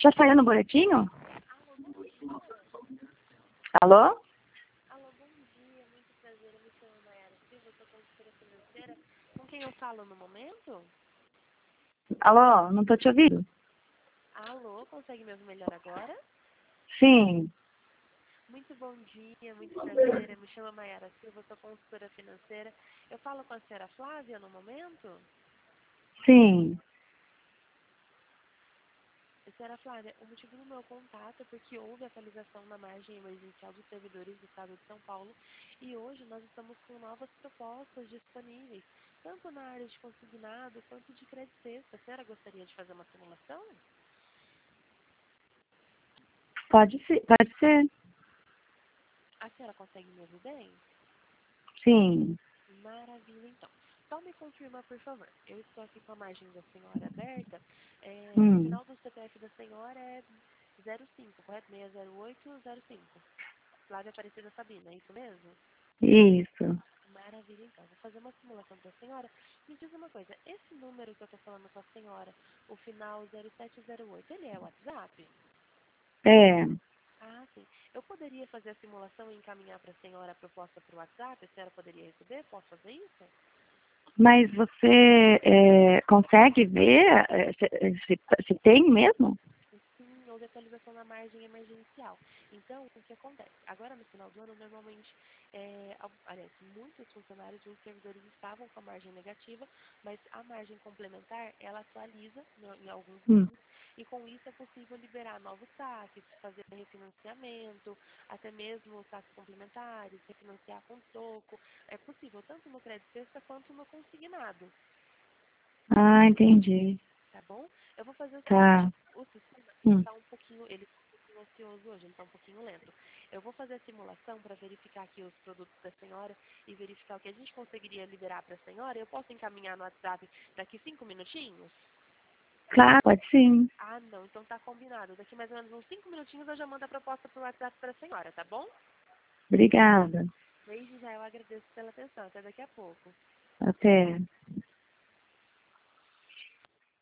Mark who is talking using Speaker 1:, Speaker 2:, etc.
Speaker 1: Já saiu no boletim? Alô?
Speaker 2: Alô, bom dia, muito prazer, eu me chamo Mayara Silva, sou consultora financeira. Com quem eu falo no momento?
Speaker 1: Alô, não tô te ouvindo.
Speaker 2: Alô, consegue me ouvir melhor agora?
Speaker 1: Sim.
Speaker 2: Muito bom dia, muito prazer, eu me chamo Mayara Silva, sou consultora financeira. Eu falo com a senhora Flávia no momento?
Speaker 1: Sim.
Speaker 2: Senhora Flávia, o motivo do meu contato é porque houve atualização na margem emergencial dos servidores do Estado de São Paulo e hoje nós estamos com novas propostas disponíveis, tanto na área de consignado quanto de crédito sexta. A senhora gostaria de fazer uma simulação?
Speaker 1: Pode ser, pode ser.
Speaker 2: A senhora consegue me ouvir bem?
Speaker 1: Sim.
Speaker 2: Maravilha, então. Só me confirma, por favor. Eu estou aqui com a margem da senhora aberta. O
Speaker 1: Hum.
Speaker 2: final do CPF da senhora é 05, correto? 60805. Flávia Aparecida Sabina, é isso mesmo?
Speaker 1: Isso.
Speaker 2: Maravilha, então. Vou fazer uma simulação para a senhora. Me diz uma coisa, esse número que eu estou falando com a senhora, o final 0708, ele é o WhatsApp?
Speaker 1: É.
Speaker 2: Ah, sim. Eu poderia fazer a simulação e encaminhar para a senhora a proposta por WhatsApp? A senhora poderia receber? Posso fazer isso?
Speaker 1: Mas você consegue ver se tem mesmo?
Speaker 2: Sim, houve atualização na margem emergencial. Então, o que acontece? Agora, no final do ano, normalmente, aliás, muitos funcionários, muitos servidores estavam com a margem negativa, mas a margem complementar, ela atualiza em alguns
Speaker 1: Hum.
Speaker 2: meses, e com isso é possível liberar novos saques, fazer refinanciamento, até mesmo saques complementares, refinanciar com toco. É possível tanto no crédito sexta quanto no consignado.
Speaker 1: Ah, entendi.
Speaker 2: Tá bom? Eu vou fazer o seguinte,
Speaker 1: Tá.
Speaker 2: o sistema,
Speaker 1: Hum.
Speaker 2: ele tá um pouquinho ansioso hoje, ele tá um pouquinho lento. Eu vou fazer a simulação para verificar aqui os produtos da senhora e verificar o que a gente conseguiria liberar para a senhora. Eu posso encaminhar no WhatsApp daqui 5 minutinhos?
Speaker 1: Claro, pode sim.
Speaker 2: Ah, não, então tá combinado. Daqui mais ou menos uns 5 minutinhos eu já mando a proposta pro WhatsApp para a senhora, tá bom?
Speaker 1: Obrigada.
Speaker 2: Desde já eu agradeço pela atenção. Até daqui a pouco.
Speaker 1: Até.